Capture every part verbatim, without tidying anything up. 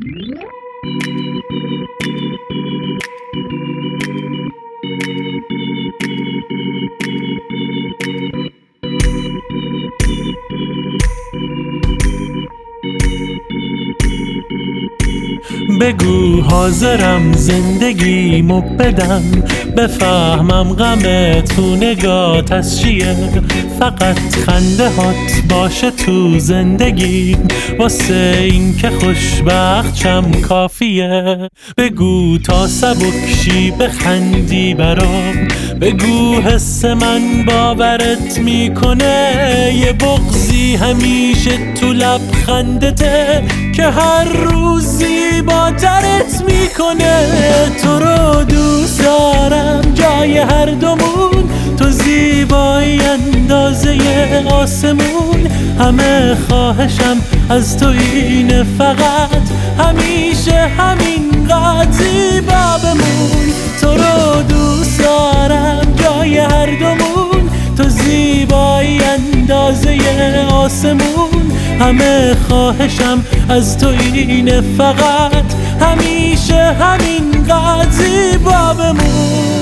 بگو حاضرم زندگیمو بدم، بفهمم غم تو نگات از چیه. فقط خنده هات باشه تو زندگیم، واسه این که خوشبخت شم کافیه. بگو تا سبکشی بخندی برام، بگو حس من باورت میکنه. یه بغضی همیشه تو لبخندته که هر روز زیباترت میکنه. تو رو دوست دارم جای هر دومون، تو زیبایی اندازه آسمون. همه خواهشم از تو اینه، فقط همیشه همینقدر زیبا بمون. تو رو دوست دارم جای هر دومون، تو زیبایی اندازه آسمون. همه خواهشم از تو اینه، فقط همیشه همینقدر زیبا بمون.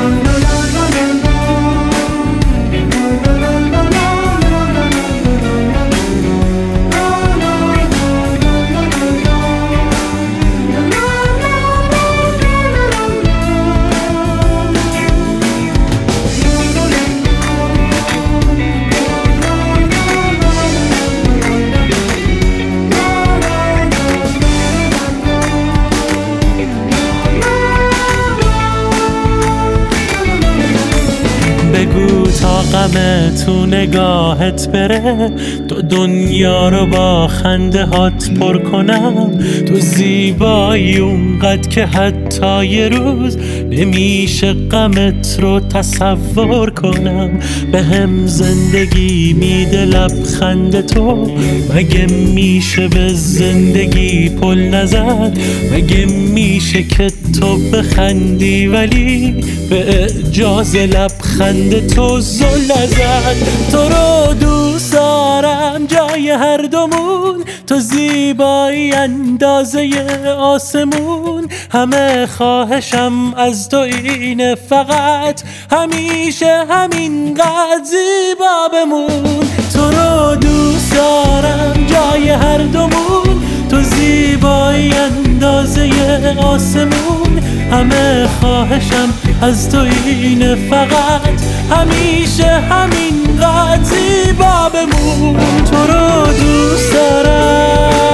بگو تا غم تو نگاهت بره، تو دنیا رو با خنده هات پر کنم. تو زیبایی اونقدر که حتی یه روز نمیشه غمت رو تصور کنم. به هم زندگی میده لبخند تو، مگه میشه به زندگی پل نزد؟ مگه میشه که تو بخندی ولی به اعجاز لبخند تو زل نزد؟ تو رو دوست دارم جای هر دومون، تو زیبایی اندازه آسمون. همه خواهشم از تو اینه، فقط همیشه همینقدر زیبا بمون. تو رو دوست دارم جای هر دومون، تو زیبایی اندازه آسمون. همه خواهشم از تو اینه، فقط همیشه همینقدر زیبا بمون. تو رو دوست دارم.